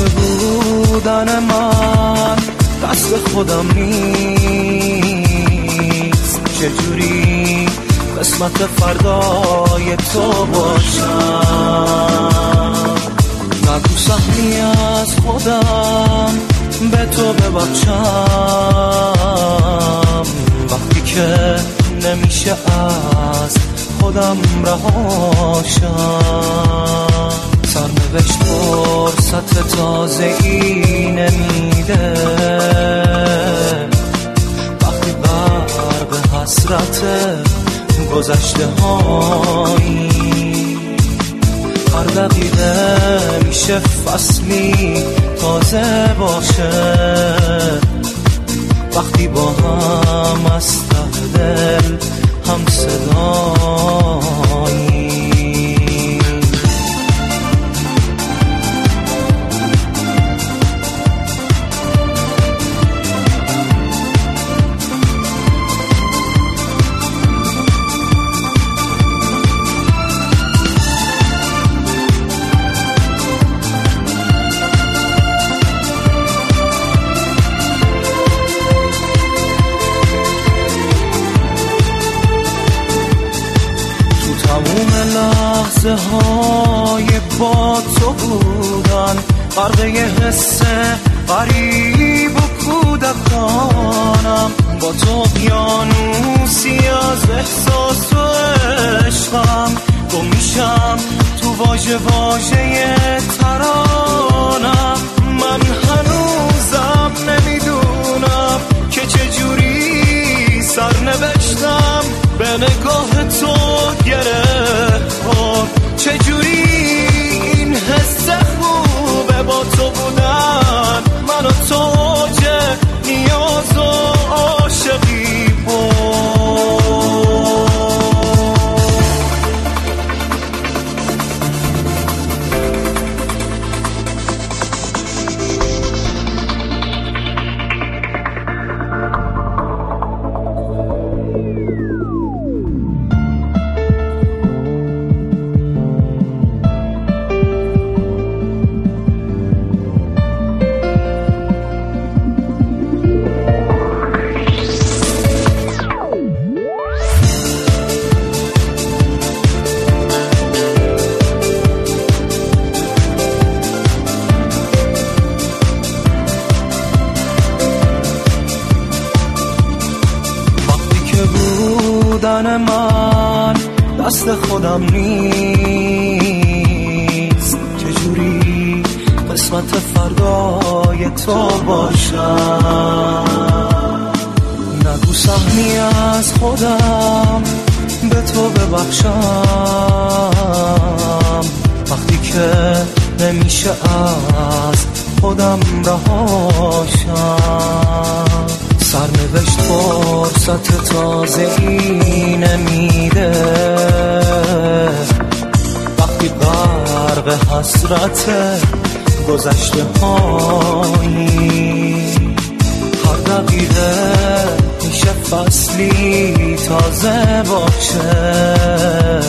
بودن من دست خودم نیست، چجوری قسمت فردای تو باشم. نگو سهمی از خودم به تو ببخشم، وقتی که نمیشه از خودم رهاشم. سرنوشت فرصت تازه‌ای نمیده، وقتی غرق حسرت گذشته هایی. هر دقیقه میشه فصلی تازه باشه، وقتی با هم از ته دل هم صدایی. لحظه های با تو بودن، غرقه حس غریب و کودکانم. با تو اقیانوسی از احساس و عشقم، گم میشم تو واژه واژه ترانم. من هنوزم نمیدونم که چجوری سرنوشتم به نگاه تو گره خورد، چجوری این حس خوبه با تو بودن من و تو اوج نیاز و عاشقی بود. بودن من دست خودم نیست، چجوری قسمت فردای تو باشم. نگو سهمی از خودم به تو ببخشم، وقتی که نمیشه از خودم رهاشم. سرنوشت فرصت تازه‌ای نمیده، وقتی غرق حسرت گذشته هایی. هر دقیقه میشه فصلی تازه باشه،